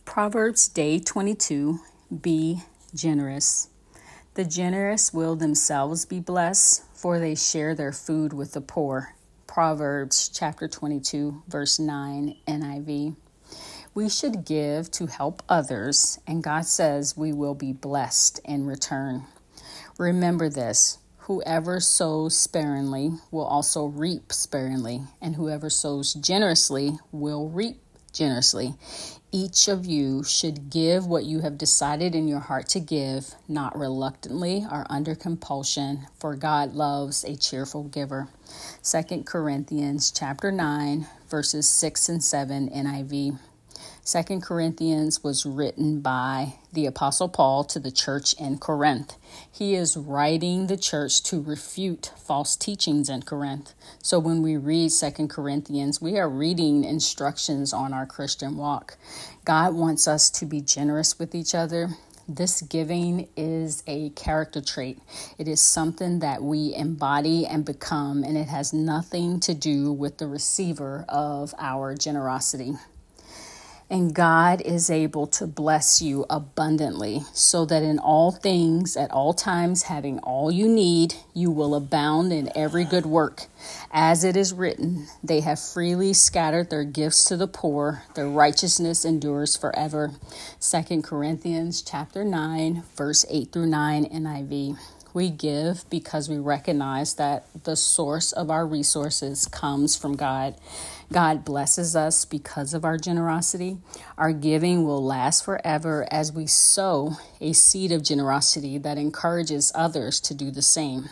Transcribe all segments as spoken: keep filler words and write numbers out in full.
Proverbs Day twenty-two, be generous. The generous will themselves be blessed, for they share their food with the poor. Proverbs chapter twenty-two, verse nine, N I V. We should give to help others, and God says we will be blessed in return. Remember this, whoever sows sparingly will also reap sparingly, and whoever sows generously will reap generously. Each of you should give what you have decided in your heart to give, not reluctantly or under compulsion, for God loves a cheerful giver. Second Corinthians chapter nine, verses six and seven, N I V. Second Corinthians was written by the Apostle Paul to the church in Corinth. He is writing the church to refute false teachings in Corinth. So when we read Second Corinthians, we are reading instructions on our Christian walk. God wants us to be generous with each other. This giving is a character trait. It is something that we embody and become, and it has nothing to do with the receiver of our generosity. And God is able to bless you abundantly, so that in all things, at all times, having all you need, you will abound in every good work. As it is written, they have freely scattered their gifts to the poor. Their righteousness endures forever. Second Corinthians chapter nine, verse eight through nine, N I V. We give because we recognize that the source of our resources comes from God. God blesses us because of our generosity. Our giving will last forever as we sow a seed of generosity that encourages others to do the same.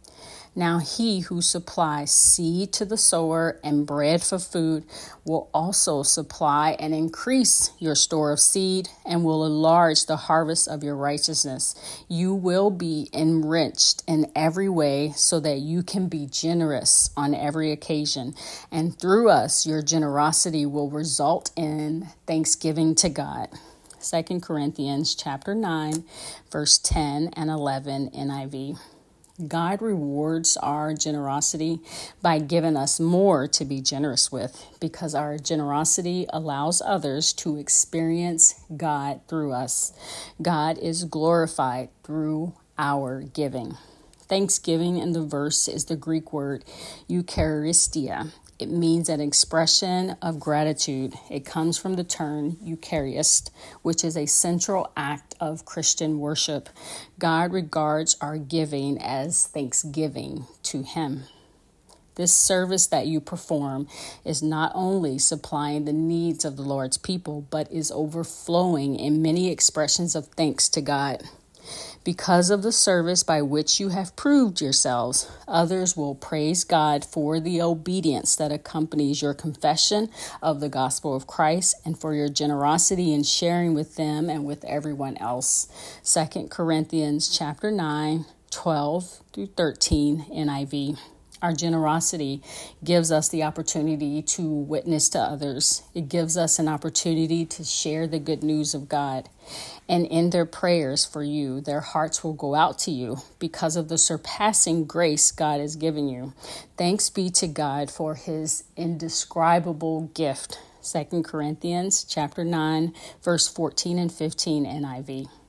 Now he who supplies seed to the sower and bread for food will also supply and increase your store of seed and will enlarge the harvest of your righteousness. You will be enriched in every way so that you can be generous on every occasion. And through us, your generosity will result in thanksgiving to God. Second Corinthians chapter nine, verse ten and eleven, N I V. God rewards our generosity by giving us more to be generous with, because our generosity allows others to experience God through us. God is glorified through our giving. Thanksgiving in the verse is the Greek word Eucharistia. It means an expression of gratitude. It comes from the term Eucharist, which is a central act of Christian worship. God regards our giving as thanksgiving to Him. This service that you perform is not only supplying the needs of the Lord's people, but is overflowing in many expressions of thanks to God. Because of the service by which you have proved yourselves, others will praise God for the obedience that accompanies your confession of the gospel of Christ and for your generosity in sharing with them and with everyone else. Second Corinthians chapter nine, twelve through thirteen, N I V. Our generosity gives us the opportunity to witness to others. It gives us an opportunity to share the good news of God. And in their prayers for you, their hearts will go out to you because of the surpassing grace God has given you. Thanks be to God for His indescribable gift. Second Corinthians chapter nine, verse fourteen and fifteen, N I V.